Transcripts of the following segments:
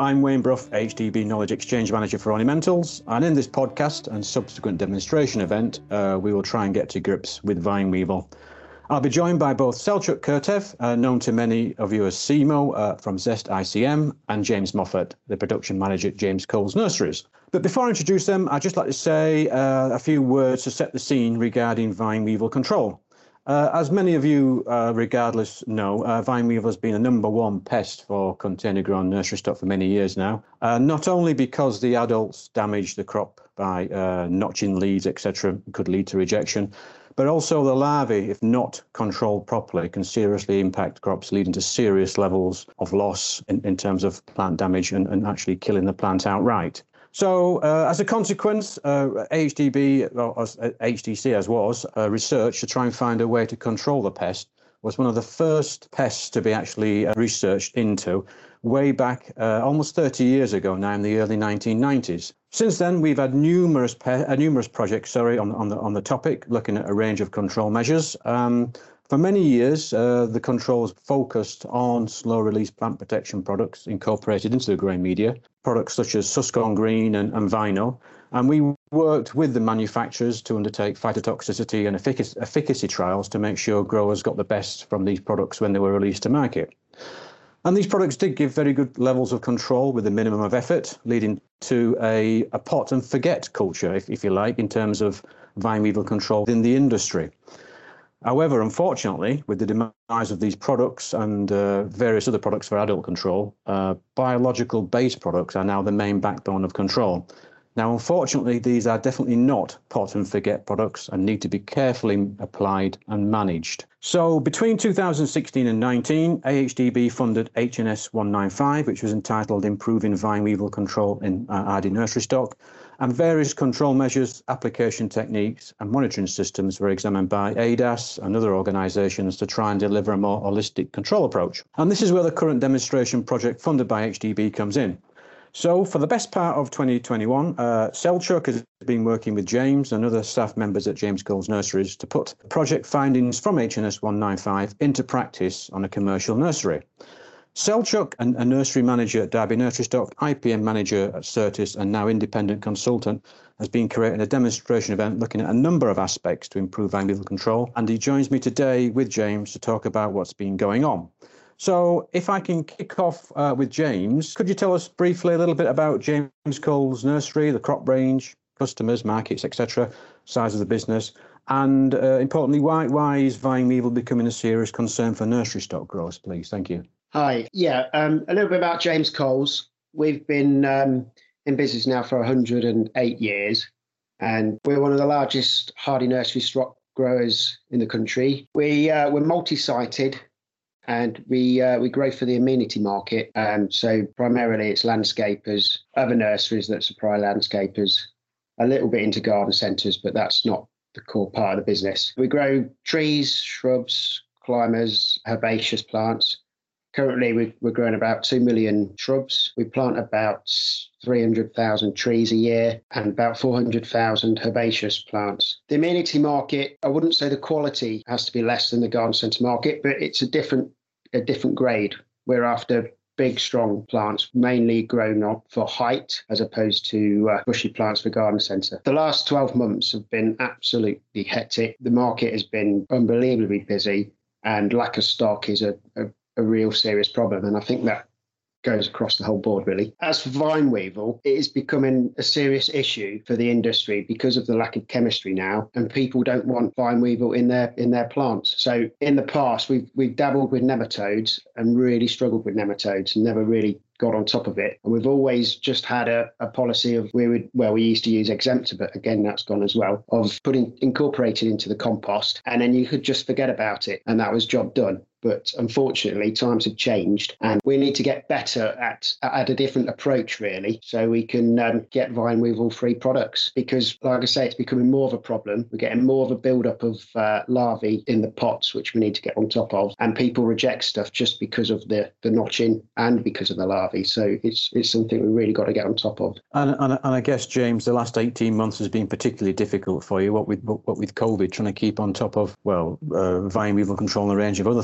I'm Wayne Brough, HDB Knowledge Exchange Manager for Ornamentals, and in this podcast and subsequent demonstration event, we will try and get to grips with vine weevil. I'll be joined by both Selçuk Kurtev, known to many of you as Simo from Zest ICM, and James Moffat, the production manager at James Coles Nurseries. But before I introduce them, I'd just like to say a few words to set the scene regarding vine weevil control. As many of you, regardless, know, vine weevil has been a number one pest for container-grown nursery stock for many years now. Not only because the adults damage the crop by notching leaves, etc., could lead to rejection, but also the larvae, if not controlled properly, can seriously impact crops, leading to serious levels of loss in terms of plant damage and actually killing the plant outright. So as a consequence, HDB, or HDC as was, research to try and find a way to control the pest was one of the first pests to be actually researched into way back almost 30 years ago now, in the early 1990s. Since then, we've had numerous projects on the topic, looking at a range of control measures. For many years, the controls focused on slow-release plant protection products incorporated into the grain media, products such as Suscon Green and Vino. And we worked with the manufacturers to undertake phytotoxicity and efficacy trials to make sure growers got the best from these products when they were released to market. And these products did give very good levels of control with a minimum of effort, leading to a pot and forget culture, if you like, in terms of vine weevil control in the industry. However, unfortunately, with the demise of these products and various other products for adult control, biological-based products are now the main backbone of control. Now, unfortunately, these are definitely not pot and forget products and need to be carefully applied and managed. So between 2016 and 19, AHDB funded HNS 195, which was entitled Improving Vine Weevil Control in RD Nursery Stock, and various control measures, application techniques and monitoring systems were examined by ADAS and other organisations to try and deliver a more holistic control approach. And this is where the current demonstration project funded by HDB comes in. So for the best part of 2021, Selçuk has been working with James and other staff members at James Coles Nurseries to put project findings from HNS 195 into practice on a commercial nursery. Selçuk, a nursery manager at Derby Nursery Stock, IPM manager at Certis, and now independent consultant, has been creating a demonstration event looking at a number of aspects to improve vine weevil control. And he joins me today with James to talk about what's been going on. So if I can kick off with James, could you tell us briefly a little bit about James Coles Nursery, the crop range, customers, markets, etc., size of the business, and importantly, why is vine weevil becoming a serious concern for nursery stock growers, please? Thank you. Hi. Yeah, a little bit about James Coles. We've been in business now for 108 years, and we're one of the largest hardy nursery stock growers in the country. We're multi-sited, and we grow for the amenity market. So primarily it's landscapers, other nurseries that supply landscapers, a little bit into garden centres, but that's not the core part of the business. We grow trees, shrubs, climbers, herbaceous plants. Currently, we're growing about 2 million shrubs. We plant about 300,000 trees a year and about 400,000 herbaceous plants. The amenity market, I wouldn't say the quality has to be less than the garden centre market, but it's a different grade. We're after big, strong plants, mainly grown up for height as opposed to bushy plants for garden centre. The last 12 months have been absolutely hectic. The market has been unbelievably busy, and lack of stock is a real serious problem. And I think that goes across the whole board, really. As for vine weevil, it is becoming a serious issue for the industry because of the lack of chemistry now, and people don't want vine weevil in their plants. So in the past, we've dabbled with nematodes and really struggled with nematodes and never really got on top of it. And we've always just had a policy of we used to use Exempta, but again, that's gone as well, of incorporating into the compost, and then you could just forget about it, and that was job done. But unfortunately, times have changed, and we need to get better at a different approach, really, so we can get vine weevil-free products. Because, like I say, it's becoming more of a problem. We're getting more of a build-up of larvae in the pots, which we need to get on top of. And people reject stuff just because of the notching and because of the larvae. So it's something we really got to get on top of. And I guess, James, the last 18 months has been particularly difficult for you. What with COVID, trying to keep on top of, vine weevil control and a range of other things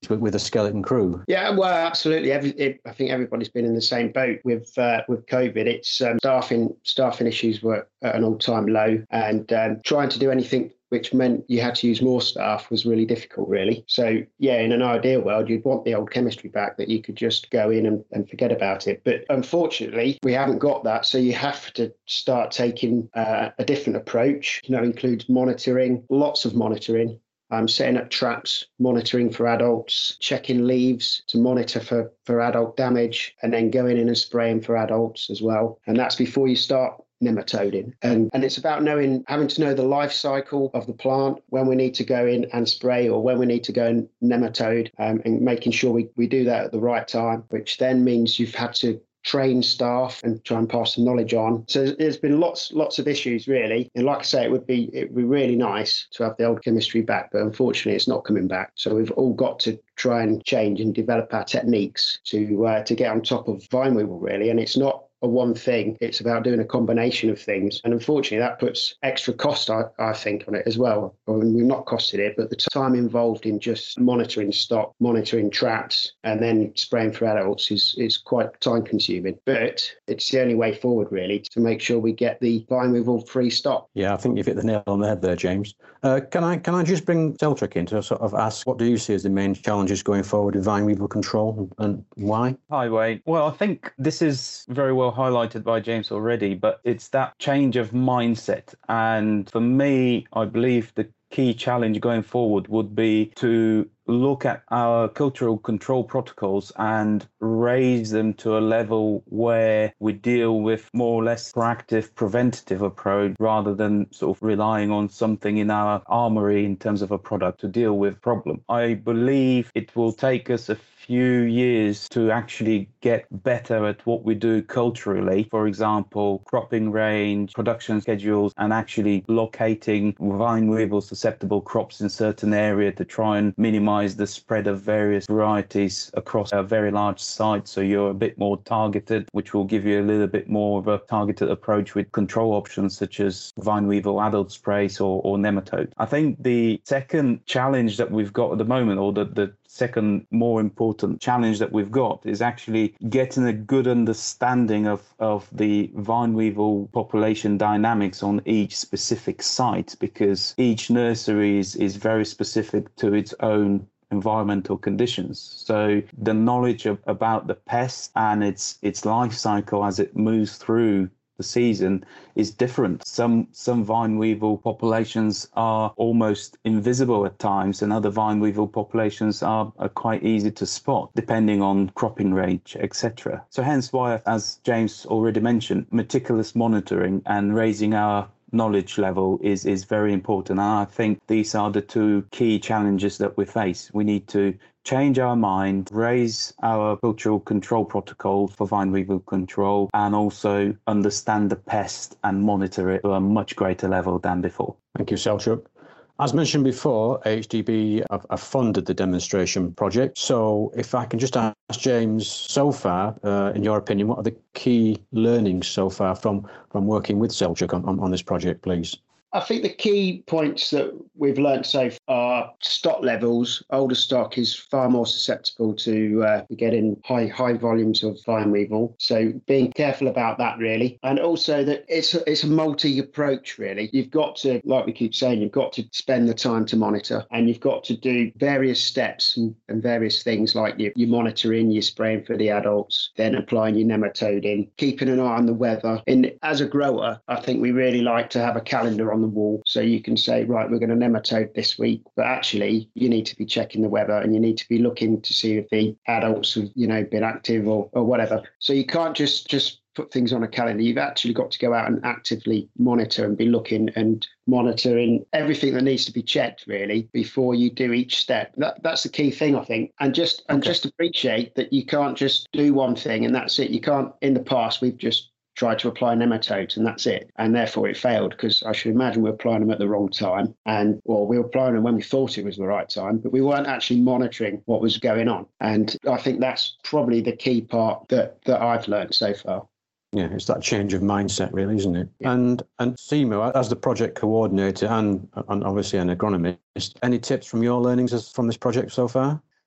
with a skeleton crew? Yeah, well, absolutely. I think everybody's been in the same boat with COVID. It's staffing issues were at an all-time low, and trying to do anything which meant you had to use more staff was really difficult, really. So, yeah, in an ideal world, you'd want the old chemistry back that you could just go in and forget about it. But unfortunately, we haven't got that. So you have to start taking a different approach, includes monitoring, lots of monitoring. Setting up traps, monitoring for adults, checking leaves to monitor for adult damage, and then going in and spraying for adults as well. And that's before you start nematoding. And it's about having to know the life cycle of the plant, when we need to go in and spray or when we need to go and nematode, and making sure we do that at the right time, which then means you've had to train staff and try and pass the knowledge on. So there's been lots of issues, really. And like I say, it would be really nice to have the old chemistry back, but unfortunately it's not coming back. So we've all got to try and change and develop our techniques to get on top of vine weevil, really. And it's not a one thing. It's about doing a combination of things. And unfortunately, that puts extra cost, I think, on it as well. I mean, we've not costed it, but the time involved in just monitoring stock, monitoring traps, and then spraying for adults is quite time consuming. But it's the only way forward, really, to make sure we get the vine weevil free stock. Yeah, I think you've hit the nail on the head there, James. Can I just bring Selçuk in to sort of ask, what do you see as the main challenges going forward with vine weevil control, and why? Hi, Wayne. Well, I think this is very well highlighted by James already, but it's that change of mindset. And for me, I believe the key challenge going forward would be to look at our cultural control protocols and raise them to a level where we deal with more or less proactive, preventative approach rather than sort of relying on something in our armory in terms of a product to deal with problem. I believe it will take us a few years to actually get better at what we do culturally. For example, cropping range, production schedules, and actually locating vine weevil susceptible crops in certain area to try and minimize the spread of various varieties across a very large site. So you're a bit more targeted, which will give you a little bit more of a targeted approach with control options such as vine weevil adult sprays or nematode. I think the second challenge that we've got at the moment, or the second more important challenge that we've got, is actually getting a good understanding of the vine weevil population dynamics on each specific site, because each nursery is very specific to its own environmental conditions. So the knowledge about the pest and its life cycle as it moves through the season is different. Some vine weevil populations are almost invisible at times, and other vine weevil populations are quite easy to spot depending on cropping range, etc. So hence why, as James already mentioned, meticulous monitoring and raising our knowledge level is very important. And I think these are the two key challenges that we face. We need to change our mind, raise our cultural control protocol for vine weevil control, and also understand the pest and monitor it to a much greater level than before. Thank you, Selçuk. As mentioned before, HDB have funded the demonstration project. So if I can just ask James, so far, in your opinion, what are the key learnings so far from working with Selçuk on this project, please? I think the key points that we've learnt so far are stock levels. Older stock is far more susceptible to getting high volumes of vine weevil. So being careful about that, really. And also that it's a multi-approach, really. You've got to, like we keep saying, you've got to spend the time to monitor, and you've got to do various steps and various things like your monitoring, your spraying for the adults, then applying your nematoding, keeping an eye on the weather. And as a grower, I think we really like to have a calendar on the wall, so you can say, right, we're going to nematode this week, but actually you need to be checking the weather and you need to be looking to see if the adults have been active or whatever. So you can't just put things on a calendar. You've actually got to go out and actively monitor and be looking and monitoring everything that needs to be checked, really, before you do each step. That's the key thing, I think. And just appreciate that you can't just do one thing and that's it. You can't. In the past, we've just tried to apply nematodes and that's it, and therefore it failed, because I should imagine we're applying them at the wrong time, and we were applying them when we thought it was the right time, but we weren't actually monitoring what was going on. And I think that's probably the key part that I've learned so far. Yeah, it's that change of mindset, really, isn't it? Yeah. And Simo, as the project coordinator and obviously an agronomist, any tips from your learnings from this project so far?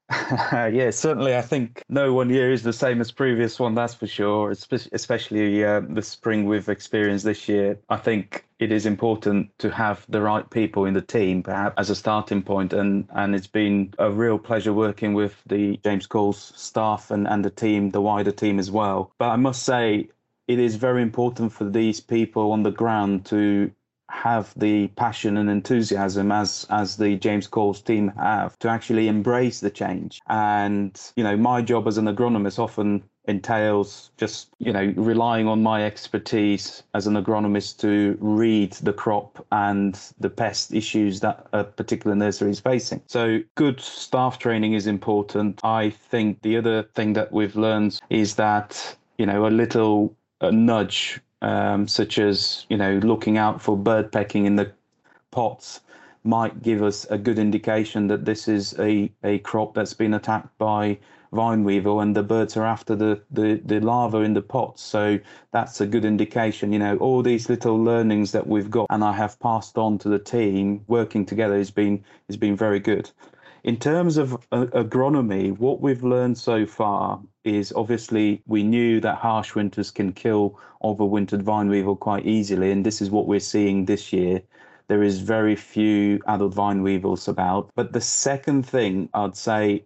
Yeah, certainly. I think no one year is the same as previous one, that's for sure. Especially the spring we've experienced this year. I think it is important to have the right people in the team, perhaps as a starting point. And it's been a real pleasure working with the James Coles staff and the team, the wider team as well. But I must say, it is very important for these people on the ground to have the passion and enthusiasm as the James Coles team have to actually embrace the change. And, my job as an agronomist often entails just, relying on my expertise as an agronomist to read the crop and the pest issues that a particular nursery is facing. So good staff training is important. I think the other thing that we've learned is that, a little nudge, such as, looking out for bird pecking in the pots might give us a good indication that this is a crop that's been attacked by vine weevil and the birds are after the larvae in the pots. So that's a good indication. All these little learnings that we've got and I have passed on to the team working together has been very good. In terms of agronomy, what we've learned so far is obviously we knew that harsh winters can kill overwintered vine weevil quite easily, and this is what we're seeing this year. There is very few adult vine weevils about. But the second thing I'd say,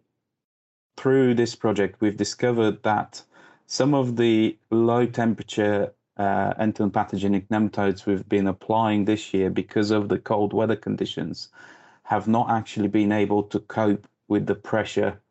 through this project, we've discovered that some of the low temperature entomopathogenic nematodes we've been applying this year because of the cold weather conditions have not actually been able to cope with the pressure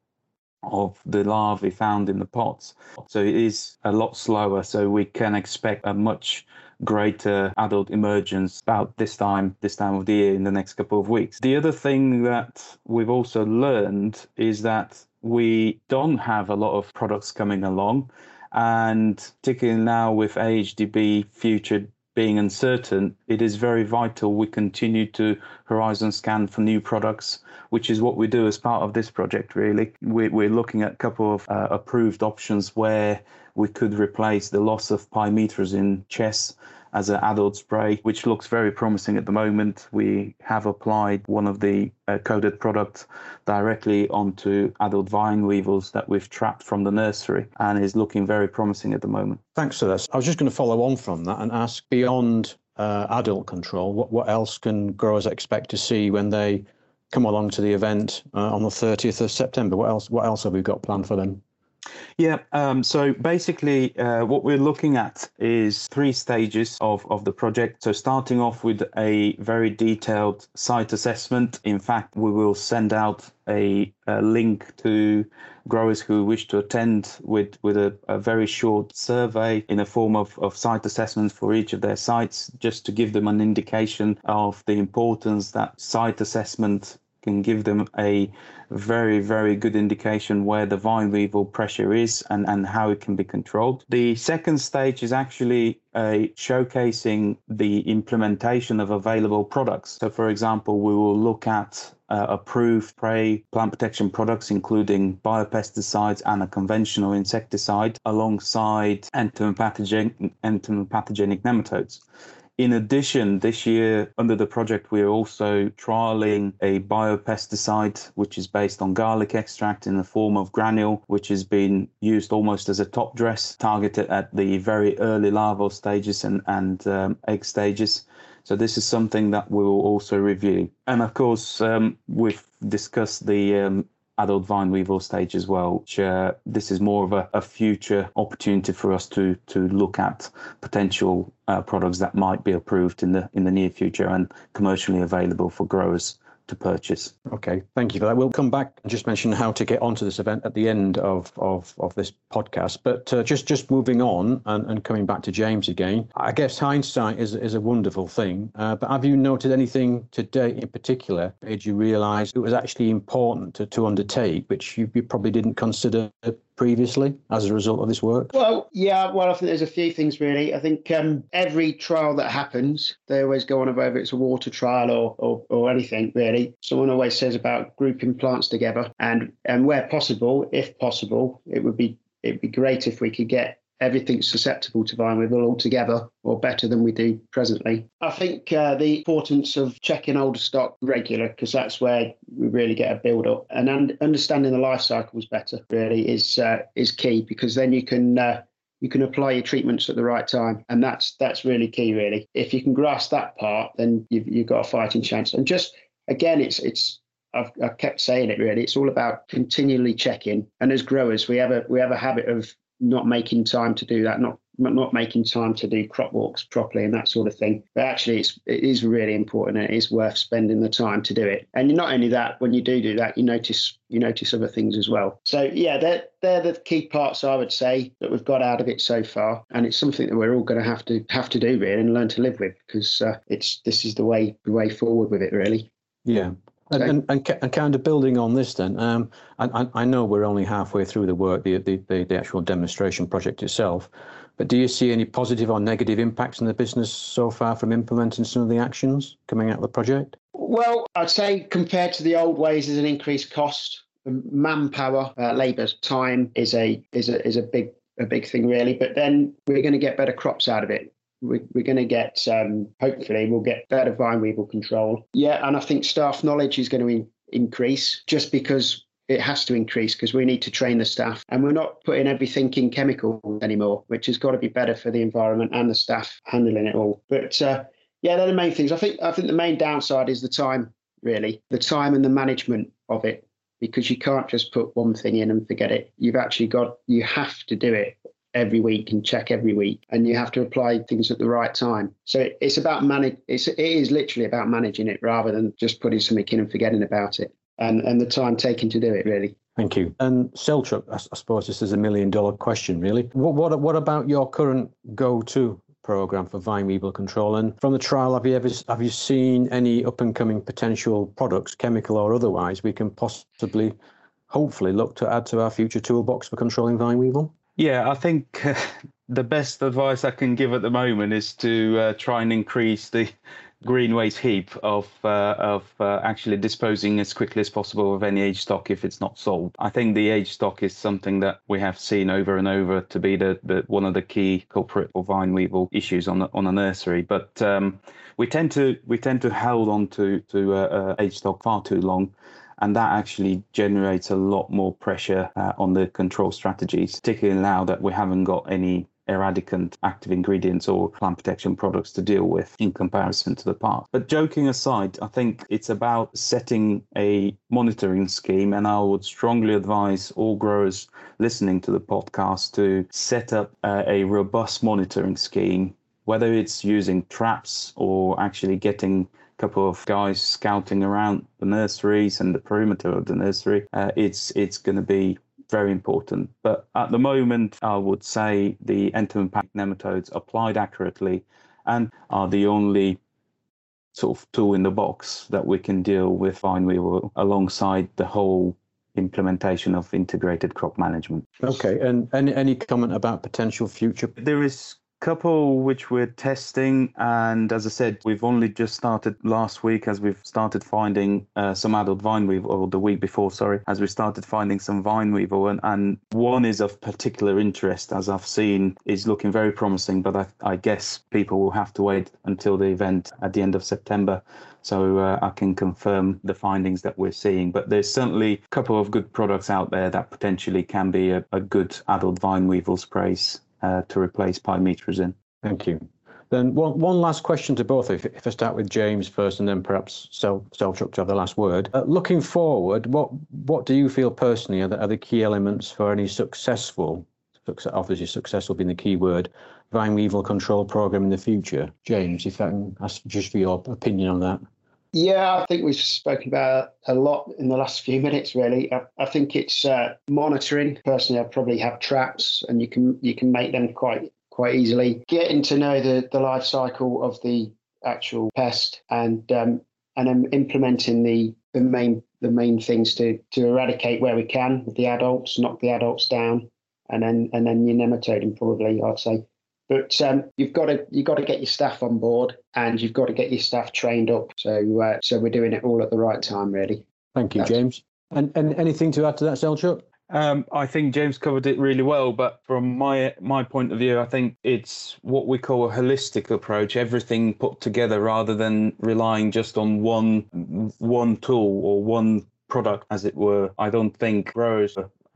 of the larvae found in the pots. So it is a lot slower. So we can expect a much greater adult emergence about this time of the year in the next couple of weeks. The other thing that we've also learned is that we don't have a lot of products coming along. And particularly now with AHDB future being uncertain, it is very vital we continue to horizon scan for new products, which is what we do as part of this project, really. We're looking at a couple of approved options where we could replace the loss of pymetrozine chess as an adult spray, which looks very promising at the moment. We have applied one of the coded products directly onto adult vine weevils that we've trapped from the nursery and is looking very promising at the moment. Thanks for this. I was just going to follow on from that and ask, beyond adult control, what else can growers expect to see when they come along to the event on the 30th of September? What else have we got planned for them? Yeah, so basically what we're looking at is 3 stages of the project. So starting off with a very detailed site assessment. In fact, we will send out a link to growers who wish to attend with a very short survey in a form of site assessments for each of their sites, just to give them an indication of the importance that site assessment can give them a very, very good indication where the vine weevil pressure is and how it can be controlled. The second stage is actually showcasing the implementation of available products. So, for example, we will look at approved spray plant protection products, including biopesticides and a conventional insecticide, alongside entomopathogenic nematodes. In addition, this year, under the project, we're also trialing a biopesticide, which is based on garlic extract in the form of granule, which has been used almost as a top dress, targeted at the very early larval stages and egg stages. So this is something that we will also review. And of course, we've discussed the adult vine weevil stage as well, which this is more of a future opportunity for us to look at potential products that might be approved in the near future and commercially available for growers to purchase. Okay, thank you for that. We'll come back and just mention how to get onto this event at the end of this podcast. But just moving on and coming back to James again, I guess hindsight is a wonderful thing. But have you noted anything today in particular made you realise it was actually important to undertake, which you probably didn't consider previously as a result of this work? Well, yeah, I think there's a few things really. I think every trial that happens, they always go on about whether it's a water trial or anything really. Someone always says about grouping plants together and where possible, if possible, it would be great if we could get everything's susceptible to vine weevil altogether, or better than we do presently. I think the importance of checking older stock regular, because that's where we really get a build up, and understanding the life cycles better really is key, because then you can apply your treatments at the right time, and that's really key. Really, if you can grasp that part, then you've got a fighting chance. And just again, I've kept saying it. Really, it's all about continually checking. And as growers, we have a habit of not making time to do that, not making time to do crop walks properly and that sort of thing. But actually, it is really important, and it is worth spending the time to do it. And not only that, when you do that, you notice other things as well. So yeah, they're the key parts, I would say, that we've got out of it so far. And it's something that we're all going to have to do really, and learn to live with, because this is the way forward with it really. Yeah. And kind of building on this then, I know we're only halfway through the work, the actual demonstration project itself, but do you see any positive or negative impacts in the business so far from implementing some of the actions coming out of the project? Well, I'd say compared to the old ways, there's an increased cost. Manpower, labour, time is a big thing really, but then we're going to get better crops out of it. We're going to get, hopefully, we'll get better vine weevil control. Yeah, and I think staff knowledge is going to increase, just because it has to increase, because we need to train the staff, and we're not putting everything in chemicals anymore, which has got to be better for the environment and the staff handling it all. But yeah, they're the main things. I think the main downside is the time, really, the time and the management of it, because you can't just put one thing in and forget it. You have to do it every week and check every week, and you have to apply things at the right time. So it's about it is literally about managing it, rather than just putting something in and forgetting about it, and the time taken to do it really. Thank you. And Selchuk, I suppose this is $1 million question really. What about your current go-to program for vine weevil control? And from the trial, have you seen any up and coming potential products, chemical or otherwise, we can possibly, hopefully, look to add to our future toolbox for controlling vine weevil? Yeah, I think the best advice I can give at the moment is to try and increase the green waste heap of actually disposing as quickly as possible of any age stock if it's not sold. I think the age stock is something that we have seen over and over to be the one of the key culprit or vine weevil issues on a nursery. But we tend to hold on to age stock far too long. And that actually generates a lot more pressure on the control strategies, particularly now that we haven't got any eradicant active ingredients or plant protection products to deal with in comparison to the past. But joking aside, I think it's about setting a monitoring scheme, and I would strongly advise all growers listening to the podcast to set up a robust monitoring scheme, whether it's using traps or actually getting couple of guys scouting around the nurseries and the perimeter of the nursery. It's going to be very important. But at the moment, I would say the Entomopac nematodes applied accurately and are the only sort of tool in the box that we can deal with vine weevil alongside the whole implementation of integrated crop management. Okay, and any comment about potential future? There is couple which we're testing, and as I said, we've only just started last week as we've started finding some adult vine weevil, or the week before, sorry, as we started finding some vine weevil, and one is of particular interest, as I've seen, is looking very promising, but I guess people will have to wait until the event at the end of September, so I can confirm the findings that we're seeing. But there's certainly a couple of good products out there that potentially can be a good adult vine weevil sprays to replace pymetrozin. Thank you. Then one last question to both. If I start with James first, and then perhaps Selchuk to have the last word. Looking forward, what do you feel personally are the key elements for any successful, obviously successful being the key word, vine weevil control program in the future? James, if I can ask just for your opinion on that. Yeah, I think we've spoken about a lot in the last few minutes, really. I think it's monitoring. Personally, I probably have traps, and you can make them quite easily. Getting to know the life cycle of the actual pest, and then implementing the main things to eradicate where we can with the adults, knock the adults down, and then your nematode, probably, I'd say. But you've got to get your staff on board, and you've got to get your staff trained up. So we're doing it all at the right time, really. Thank you, James. And anything to add to that, Selchuk? I think James covered it really well, but from my point of view, I think it's what we call a holistic approach, everything put together rather than relying just on one tool or one product, as it were. I don't think growers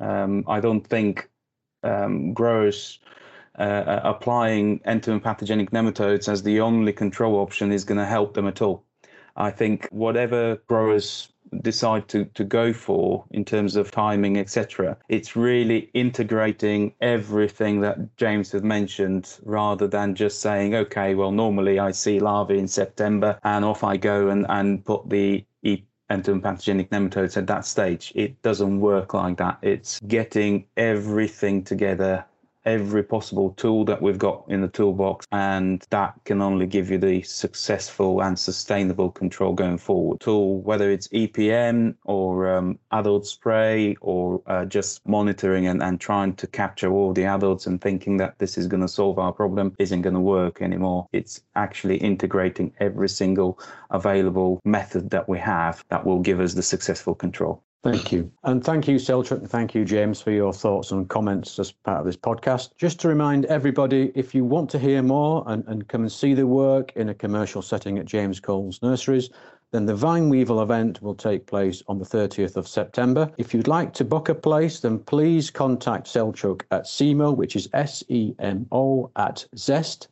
applying end-to-end pathogenic nematodes as the only control option is going to help them at all. I think whatever growers decide to go for in terms of timing, etc., it's really integrating everything that James had mentioned rather than just saying, okay, well, normally I see larvae in September and off I go and put the end-to-end pathogenic nematodes at that stage. It doesn't work like that. It's getting everything together, every possible tool that we've got in the toolbox, and that can only give you the successful and sustainable control going forward. Tool, whether it's EPM or adult spray or just monitoring and trying to capture all the adults and thinking that this is going to solve our problem, isn't going to work anymore. It's actually integrating every single available method that we have that will give us the successful control. Thank you. And thank you, Selchuk, and thank you, James, for your thoughts and comments as part of this podcast. Just to remind everybody, if you want to hear more and come and see the work in a commercial setting at James Coles Nurseries, then the Vine Weevil event will take place on the 30th of September. If you'd like to book a place, then please contact Selchuk at SEMO, which is SEMO, at zest,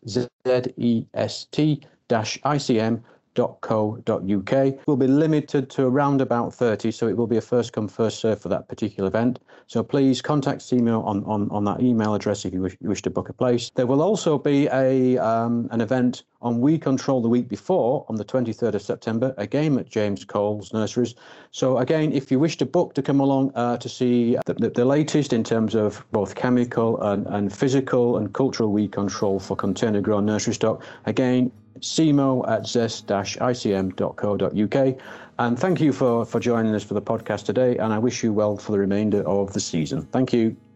ZEST-ICM.co.uk. Will be limited to around about 30, so it will be a first come first serve for that particular event. So please contact SEMO on that email address if you wish to book a place. There will also be an event on We Control the week before, on the 23rd of September, again at James Coles Nurseries. So again, if you wish to book to come along to see the latest in terms of both chemical and physical and cultural weed control for container grown nursery stock, again, SEMO at zest-icm.co.uk. And thank you for joining us for the podcast today, and I wish you well for the remainder of the season. Thank you.